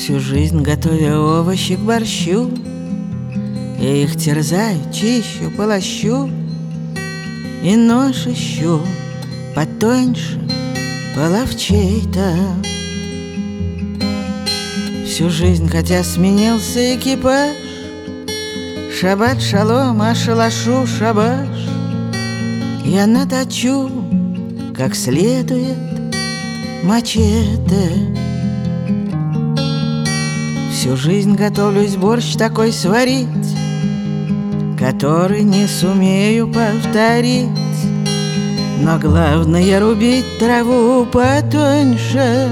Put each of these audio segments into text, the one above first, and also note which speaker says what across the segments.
Speaker 1: Всю жизнь готовя овощи к борщу, я их терзаю, чищу, полощу, и нож ищу потоньше, половчей-то. Всю жизнь, хотя сменился экипаж, шаббат шалом, а шалашу шабаш, я наточу, как следует, мачете. Всю жизнь готовлюсь борщ такой сварить, который не сумею повторить. Но главное рубить траву потоньше.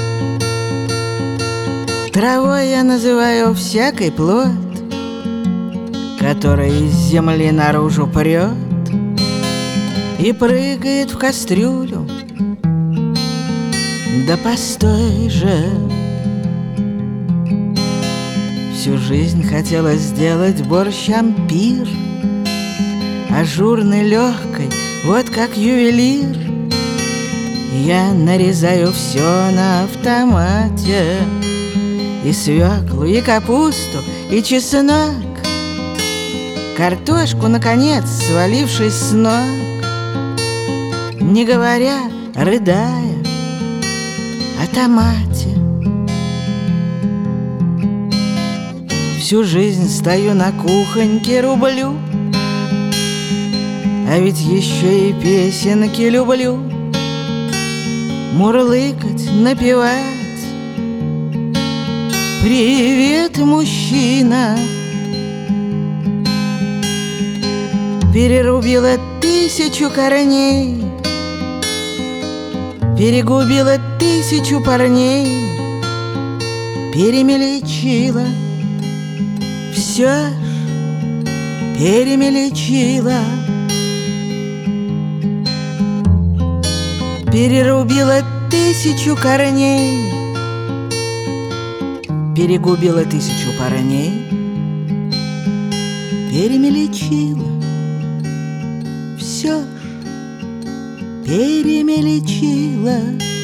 Speaker 1: Травой я называю всякий плод, который из земли наружу прет и прыгает в кастрюлю. Да постой же! Всю жизнь хотела сделать борщ ампир, ажурный, легкой, вот как ювелир. Я нарезаю все на автомате, и свеклу, и капусту, и чеснок, картошку, наконец, свалившись с ног, не говоря, рыдая о томате. Всю жизнь стою на кухоньке, рублю, а ведь еще и песенки люблю мурлыкать, напевать. Привет, мужчина! Перерубила 1000 корней, перегубила 1000 парней, перемельчила, все ж перемельчила. Перерубила 1000 корней, перегубила 1000 парней, перемельчила, все ж перемельчила.